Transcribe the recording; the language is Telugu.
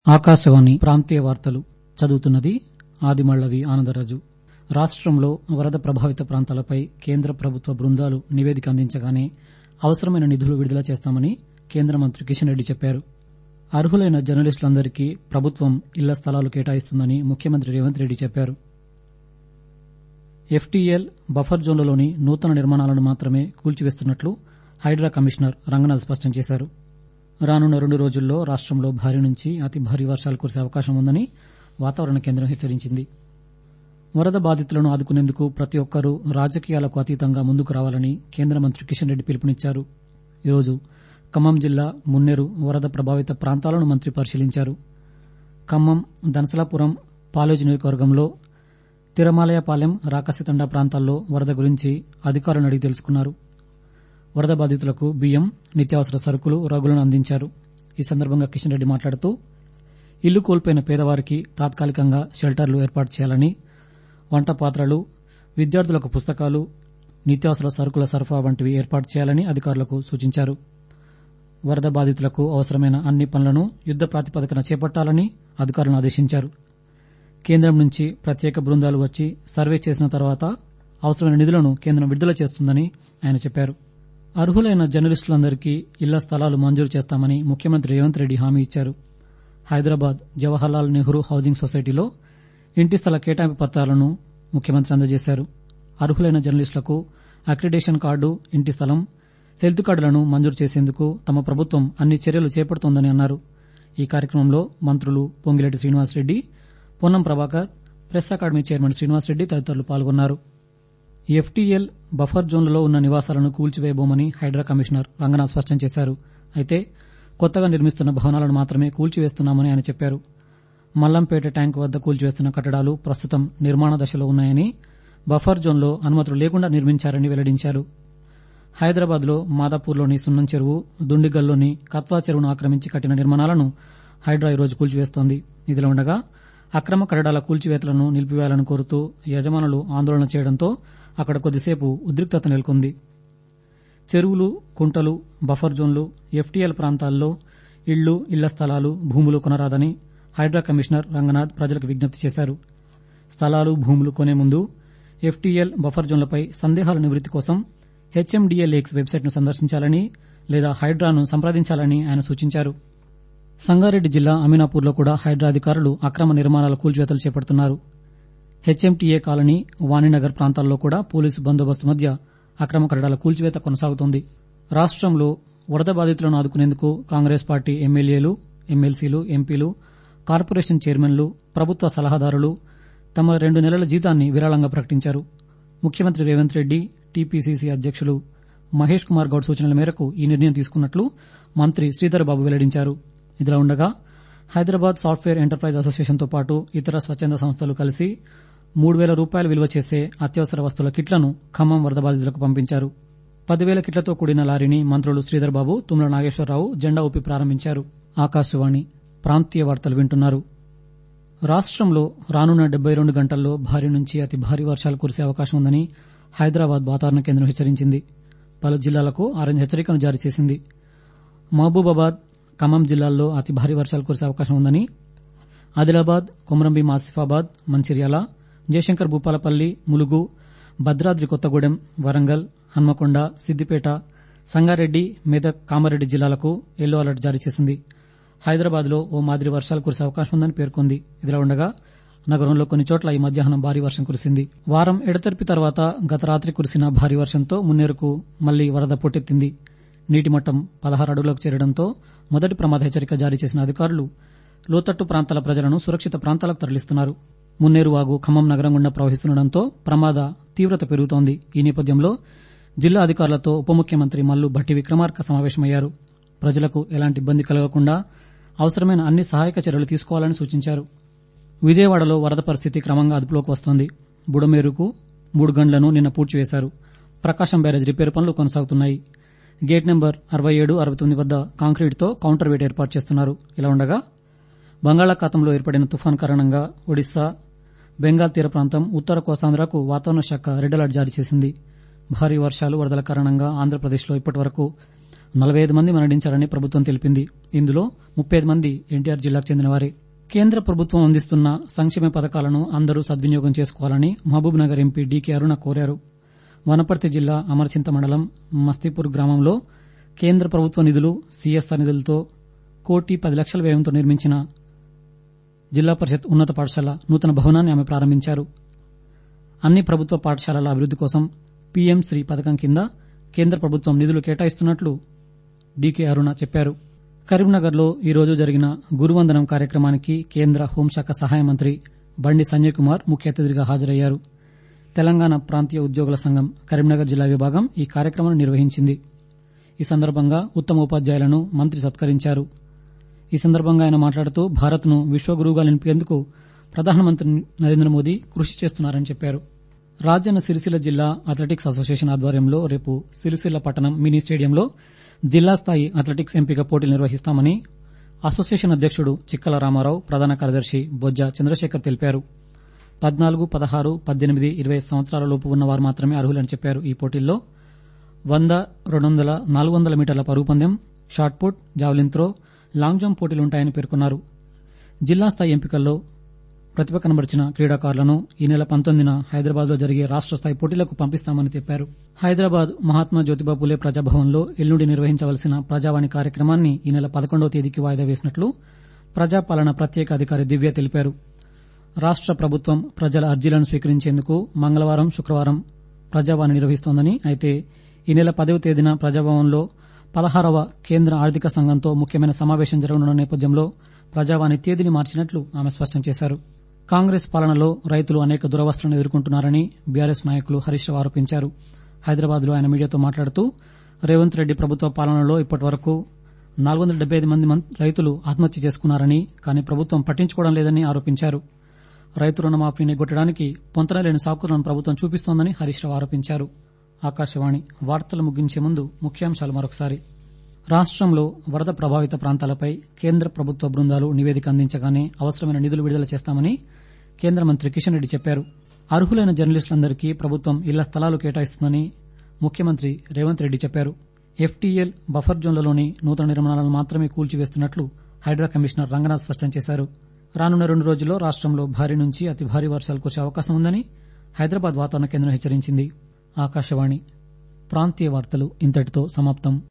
ఆకాశవాణి ప్రాంతీయ వార్తలు చదువుతున్నది ఆదిమళ్లవి ఆనందరాజు. రాష్టంలో వరద ప్రభావిత ప్రాంతాలపై కేంద్ర ప్రభుత్వ బృందాలు నివేదిక అందించగానే అవసరమైన నిధులు విడుదల చేస్తామని కేంద్ర మంత్రి కిషన్ రెడ్డి చెప్పారు. అర్హులైన జర్నలిస్టులందరికీ ప్రభుత్వం ఇళ్ల స్థలాలు కేటాయిస్తుందని ముఖ్యమంత్రి రేవంత్ రెడ్డి చెప్పారు. ఎఫ్టీఎల్ బఫర్ జోన్లలోని నూతన నిర్మాణాలను మాత్రమే కూల్చివేస్తున్నట్లు హైడ్రా కమిషనర్ రంగనాథ్ స్పష్టం చేశారు. రానున్న 2 రోజుల్లో రాష్టంలో భారీ నుంచి అతి భారీ వర్షాలు కురిసే అవకాశం ఉందని వాతావరణ కేంద్రం హెచ్చరించింది. వరద బాధితులను ఆదుకునేందుకు ప్రతి ఒక్కరూ రాజకీయాలకు అతీతంగా ముందుకు రావాలని కేంద్ర మంత్రి కిషన్ రెడ్డి పిలుపునిచ్చారు. ఈరోజు ఖమ్మం జిల్లా మున్నేరు వరద ప్రభావిత ప్రాంతాలను మంత్రి పరిశీలించారు. ఖమ్మం, దనసలాపురం, పాలేరు నియోజకవర్గంలో తిరమాలయపాలెం, రాకసితండా ప్రాంతాల్లో వరద గురించి అధికారులను అడిగి తెలుసుకున్నారు. వరద బాధితులకు బియ్యం, నిత్యావసర సరుకులు, రగులను అందించారు. ఈ సందర్భంగా కిషన్ రెడ్డి మాట్లాడుతూ ఇల్లు కోల్పోయిన పేదవారికి తాత్కాలికంగా షెల్టర్లు ఏర్పాటు చేయాలని, వంట పాత్రలు, విద్యార్థులకు పుస్తకాలు, నిత్యావసర సరుకుల సరఫరా వంటివి ఏర్పాటు చేయాలని అధికారులకు సూచించారు. వరద బాధితులకు అవసరమైన అన్ని పనులను యుద్ద ప్రాతిపదికన చేపట్టాలని అధికారులను ఆదేశించారు. కేంద్రం నుంచి ప్రత్యేక బృందాలు వచ్చి సర్వే చేసిన తర్వాత అవసరమైన నిధులను కేంద్రం విడుదల చేస్తుందని ఆయన చెప్పారు. అర్హులైన జర్నలిస్టులందరికీ ఇళ్ల స్థలాలు మంజూరు చేస్తామని ముఖ్యమంత్రి రేవంత్ రెడ్డి హామీ ఇచ్చారు. హైదరాబాద్ జవహర్లాల్ నెహ్రూ హౌసింగ్ సొసైటీలో ఇంటి స్థల కేటాయింపు పత్రాలను ముఖ్యమంత్రి అందజేశారు. అర్హులైన జర్నలిస్టులకు అక్రిడేషన్ కార్డు, ఇంటి స్థలం, హెల్త్ కార్డులను మంజూరు చేసేందుకు తమ ప్రభుత్వం అన్ని చర్యలు చేపడుతోందని అన్నారు. ఈ కార్యక్రమంలో మంత్రులు Ponguleti Srinivasa Reddy, Ponnam Prabhakar, press academy chairman Srinivasa Reddy తదితరులు పాల్గొన్నారు. ఎఫ్టీఎల్ బఫర్ జోన్లలో ఉన్న నివాసాలను కూల్చివేయబోమని హైడ్రా కమిషనర్ రంగనాథ్ స్పష్టం చేశారు. అయితే కొత్తగా నిర్మిస్తున్న భవనాలను మాత్రమే కూల్చివేస్తున్నామని ఆయన చెప్పారు. మల్లంపేట ట్యాంకు వద్ద కూల్చివేస్తున్న కట్టడాలు ప్రస్తుతం నిర్మాణ దశలో ఉన్నాయని, బఫర్ జోన్లో అనుమతులు లేకుండా నిర్మించారని వెల్లడించారు. హైదరాబాద్లో మాదాపూర్లోని సున్నం చెరువు, దుండిగల్లోని కత్వా చెరువును ఆక్రమించి కట్టిన నిర్మాణాలను హైడ్రా ఈరోజు కూల్చివేస్తోంది. ఇదిలా ఉండగా అక్రమ కట్టడాల కూల్చివేతలను నిలిపివేయాలని కోరుతూ యజమానులు ఆందోళన చేయడంతో అక్కడ కొద్దిసేపు ఉద్రిక్తత నెలకొంది. చెరువులు, కుంటలు, బఫర్ జోన్లు, ఎఫ్టీఎల్ ప్రాంతాల్లో ఇళ్లు, ఇళ్ల స్థలాలు, భూములు కొనరాదని హైడ్రా కమిషనర్ రంగనాథ్ ప్రజలకు విజ్ఞప్తి చేశారు. స్థలాలు, భూములు కొనే ముందు ఎఫ్టీఎల్ బఫర్ జోన్లపై సందేహాల నివృత్తి కోసం హెచ్ఎండీఏలేక్స్ వెబ్సైట్ను సందర్శించాలని లేదా హైడ్రాను సంప్రదించాలని ఆయన సూచించారు. సంగారెడ్డి జిల్లా అమీనాపూర్లో కూడా హైడ్రా అధికారులు అక్రమ నిర్మాణాల కూల్చివేతలు చేపడుతున్నారు. హెచ్ఎంటీఏ కాలనీ, వాణినగర్ ప్రాంతాల్లో కూడా పోలీసు బందోబస్తు మధ్య అక్రమ కట్టడాల కూల్చివేత కొనసాగుతోంది. రాష్టంలో వరద బాధితులను ఆదుకునేందుకు కాంగ్రెస్ పార్టీ ఎమ్మెల్యేలు, ఎమ్మెల్సీలు, ఎంపీలు, కార్పొరేషన్ చైర్మన్లు, ప్రభుత్వ సలహాదారులు తమ 2 నెలల జీతాన్ని విరాళంగా ప్రకటించారు. ముఖ్యమంత్రి రేవంత్ రెడ్డి, టీపీసీసీ అధ్యక్షులు మహేష్ కుమార్ గౌడ్ సూచనల మేరకు ఈ నిర్ణయం తీసుకున్నట్లు మంత్రి శ్రీధర్ బాబు వెల్లడించారు. ఇదిలా ఉండగా హైదరాబాద్ సాఫ్ట్వేర్ ఎంటర్ప్రైజ్ అసోసియేషన్తో పాటు ఇతర స్వచ్ఛంద సంస్థలు కలిసి 3,000 రూపాయలు విలువ చేసే అత్యవసర వస్తువుల కిట్లను ఖమ్మం వరద బాధితులకు పంపించారు. 10,000 కిట్లతో కూడిన లారీని మంత్రులు శ్రీధర్ బాబు, తుమ్మల నాగేశ్వరరావు జెండా ఊపి ప్రారంభించారు. ఆకాశవాణి ప్రాంతీయ వార్తలు వింటున్నారు. రాష్టంలో రానున్న 72 గంటల్లో భారీ నుంచి అతి భారీ వర్షాలు కురిసే అవకాశం ఉందని హైదరాబాద్ వాతావరణ కేంద్రం హెచ్చరించింది. పలు జిల్లాలకు ఆరెంజ్ హెచ్చరికను జారీ చేసింది. మహబూబాబాద్, ఖమ్మం జిల్లాల్లో అతి భారీ వర్షాలు కురిసే అవకాశం ఉందని, ఆదిలాబాద్, కొమరంభీం, ఆసిఫాబాద్, మంచిర్యాల, జయశంకర్ భూపాలపల్లి, ములుగు, భద్రాద్రి కొత్తగూడెం, వరంగల్, హన్మకొండ, సిద్దిపేట, సంగారెడ్డి, మెదక్, కామారెడ్డి జిల్లాలకు ఎల్లో అలర్ట్ జారీ చేసింది. హైదరాబాద్లో ఓ మాదిరి వర్షాలు కురిసే అవకాశం ఉందని పేర్కొంది. ఇదిలా ఉండగా నగరంలో కొన్ని చోట్ల ఈ మధ్యాహ్నం భారీ వర్షం కురిసింది. వారం ఎడతెరిపి తర్వాత గత రాత్రి కురిసిన భారీ వర్షంతో మున్నేరుకు మళ్లీ వరద పొట్టెత్తింది. నీటి మట్టం 16 అడుగులకు చేరడంతో మొదటి ప్రమాద హెచ్చరిక జారీ చేసిన అధికారులు లోతట్టు ప్రాంతాల ప్రజలను సురక్షిత ప్రాంతాలకు తరలిస్తున్నారు. మున్నేరు వాగు ఖమ్మం నగరం గుండా ప్రవహిస్తుండటంతో ప్రమాద తీవ్రత పెరుగుతోంది. ఈ నేపథ్యంలో జిల్లా అధికారులతో ఉప ముఖ్యమంత్రి మల్లు భట్టి విక్రమార్క సమావేశమయ్యారు. ప్రజలకు ఎలాంటి ఇబ్బంది కలగకుండా అవసరమైన అన్ని సహాయక చర్యలు తీసుకోవాలని సూచించారు. విజయవాడలో వరద పరిస్థితి క్రమంగా అదుపులోకి వస్తోంది. బుడమేరుకు 3 గంటలను నిన్న పూడ్చివేశారు. ప్రకాశం బ్యారేజ్ రిపేరు పనులు కొనసాగుతున్నాయి. గేట్ నెంబర్ 67, 69 వద్ద కాంక్రీట్తో కౌంటర్ వెయిట్ ఏర్పాటు చేస్తున్నారు. ఇలా ఉండగా బంగాళాఖాతంలో ఏర్పడిన తుఫాన్ కారణంగా ఒడిశా, బెంగాల్ తీర ప్రాంతం, ఉత్తర కోస్తాంధ్రకు వాతావరణ శాఖ రెడ్ అలర్ట్ జారీ చేసింది. భారీ వర్షాలు, వరదల కారణంగా ఆంధ్రప్రదేశ్లో ఇప్పటివరకు 45 మంది మరణించారని ప్రభుత్వం తెలిపింది. ఇందులో 35 మంది ఎన్టీఆర్ జిల్లాకు చెందినవారే. కేంద్ర ప్రభుత్వం అందిస్తున్న సంక్షేమ పథకాలను అందరూ సద్వినియోగం చేసుకోవాలని మహబూబ్ నగర్ ఎంపీ డీకే అరుణ కోరారు. వనపర్తి జిల్లా అమరచింత మండలం మస్తీపూర్ గ్రామంలో కేంద్ర ప్రభుత్వ నిధులు, సీఎస్ఆర్ నిధులతో 1,10,00,000 వ్యయంతో నిర్మించిన జిల్లా పరిషత్ ఉన్నత పాఠశాల నూతన భవనాన్ని ఆమె ప్రారంభించారు. అన్ని ప్రభుత్వ పాఠశాలల అభివృద్ది కోసం పీఎం శ్రీ పథకం కింద కేంద్ర ప్రభుత్వం నిధులు కేటాయిస్తున్నట్లు డీకే అరుణ చెప్పారు. కరీంనగర్లో ఈ రోజు జరిగిన గురువందనం కార్యక్రమానికి కేంద్ర హోంశాఖ సహాయ మంత్రి బండి సంజయ్ కుమార్ ముఖ్య అతిథిగా హాజరయ్యారు. తెలంగాణ ప్రాంతీయ ఉద్యోగుల సంఘం కరీంనగర్ జిల్లా విభాగం ఈ కార్యక్రమాన్ని నిర్వహించింది. ఈ సందర్భంగా ఉత్తమ ఉపాధ్యాయులను మంత్రి సత్కరించారు. ఈ సందర్భంగా ఆయన మాట్లాడుతూ భారత్ను విశ్వగురువుగా నిలిపేందుకు ప్రధానమంత్రి నరేంద్ర మోదీ కృషి చేస్తున్నారని చెప్పారు. రాజన్న సిరిసిల్ల జిల్లా అథ్లెటిక్స్ అసోసియేషన్ ఆధ్వర్యంలో రేపు సిరిసిల్ల పట్టణం మినీ స్టేడియంలో జిల్లా స్థాయి అథ్లెటిక్స్ ఎంపిక పోటీలు నిర్వహిస్తామని అసోసియేషన్ అధ్యకుడు చిక్కల రామారావు, ప్రధాన కార్యదర్శి బొజ్జ చంద్రశేఖర్ తెలిపారు. 14, 16, 18, 20 సంవత్సరాల లోపు ఉన్నవారు మాత్రమే అర్హులని చెప్పారు. ఈ పోటీల్లో 100, 200, 400 మీటర్ల పరుగు పందెం, shot put, javelin throw, long jump పోటీలుంటాయని పేర్కొన్నారు. జిల్లా స్థాయి ఎంపికల్లో ప్రతిభ కనబరిచిన క్రీడాకారులను ఈ నెల 19న హైదరాబాద్లో జరిగే రాష్ట స్థాయి పోటీలకు పంపిస్తామని చెప్పారు. హైదరాబాద్ మహాత్మా జ్యోతిబా పూలే ప్రజాభవన్లో ఎల్లుండి నిర్వహించవలసిన ప్రజావాణి కార్యక్రమాన్ని ఈ నెల 11వ తేదీకి వాయిదా వేసినట్లు ప్రజాపాలన ప్రత్యేక అధికారి దివ్య తెలిపారు. రాష్ట ప్రభుత్వం ప్రజల అర్జీలను స్వీకరించేందుకు మంగళవారం, శుక్రవారం ప్రజావాణి నిర్వహిస్తోందని, అయితే ఈ నెల 10వ తేదీన ప్రజాభవన్లో 16వ కేంద్ర ఆర్థిక సంఘంతో ముఖ్యమైన సమావేశం జరగనున్న నేపథ్యంలో ప్రజావాణి తేదీని మార్చినట్లు ఆమె స్పష్టం చేశారు. కాంగ్రెస్ పాలనలో రైతులు అనేక దురవస్థలను ఎదుర్కొంటున్నారని బీఆర్ఎస్ నాయకులు హరీష్ రావు ఆరోపించారు. హైదరాబాద్లో ఆయన మీడియాతో మాట్లాడుతూ రేవంత్ రెడ్డి ప్రభుత్వ పాలనలో ఇప్పటివరకు 475 మంది రైతులు ఆత్మహత్య చేసుకున్నారని, కానీ ప్రభుత్వం పట్టించుకోవడం లేదని ఆరోపించారు. రైతు రుణమాఫీని గొట్టడానికి పొంతనలేని సాకులను ప్రభుత్వం చూపిస్తోందని హరీష్ రావు ఆరోపించారు. ఆకాశవాణి వార్తలు ముగించే ముందు ముఖ్యాంశాలు మరొకసారి. రాష్టంలో వరద ప్రభావిత ప్రాంతాలపై కేంద్ర ప్రభుత్వ బృందాలు నివేదిక అందించగానే అవసరమైన నిధులు విడుదల చేస్తామని కేంద్ర మంత్రి కిషన్ రెడ్డి చెప్పారు. అర్హులైన జర్నలిస్టులందరికీ ప్రభుత్వం ఇళ్ల స్థలాలు కేటాయిస్తుందని ముఖ్యమంత్రి రేవంత్ రెడ్డి చెప్పారు. ఎఫ్టీఎల్ బఫర్ జోన్లలోని నూతన నిర్మాణాలను మాత్రమే కూల్చివేస్తున్నట్లు హైడ్రా కమిషనర్ రంగనాథ్ స్పష్టం చేశారు. రానున్న 2 రోజుల్లో రాష్టంలో భారీ నుంచి అతి భారీ వర్షాలు కురిసే అవకాశం ఉందని హైదరాబాద్ వాతావరణ కేంద్రం హెచ్చరించింది. ఆకాశవాణి ప్రాంతీయ వార్తలు ఇంతటితో సమాప్తం.